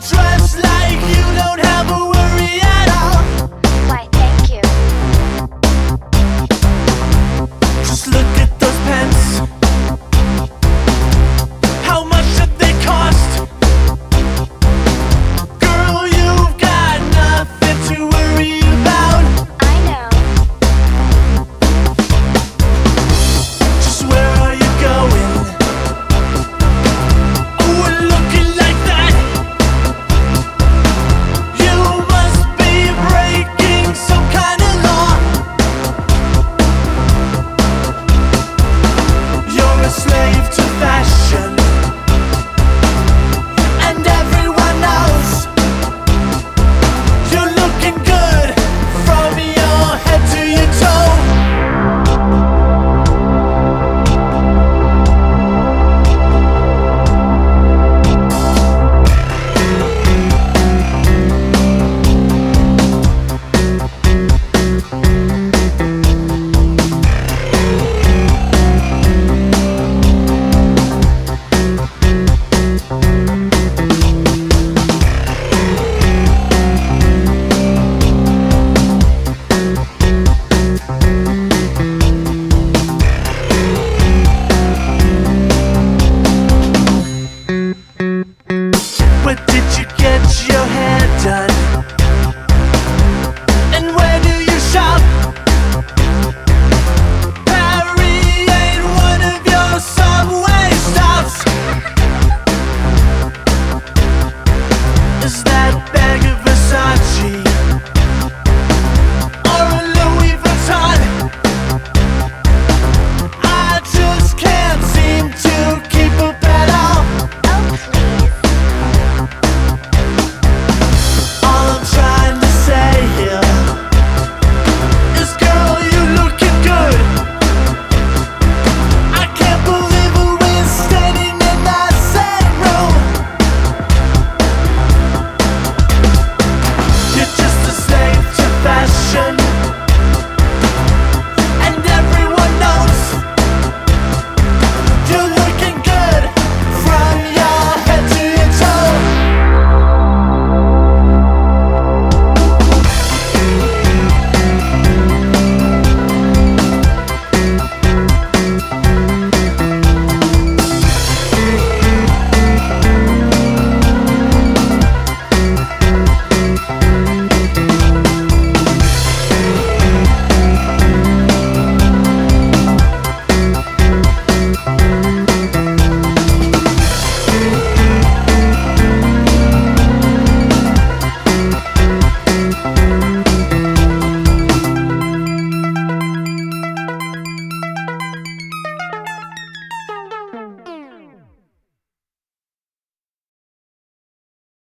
dress like you don't have a worry at all. Why, thank you. Just look at those pants. How much did they cost? Girl, you've got nothing to worry about. I know. Just where are you going? Oh, we're looking like that. You must be breaking some kind of law. You're a slave to fashion, and everyone knows you're looking good from your head to your toe. Where did you get your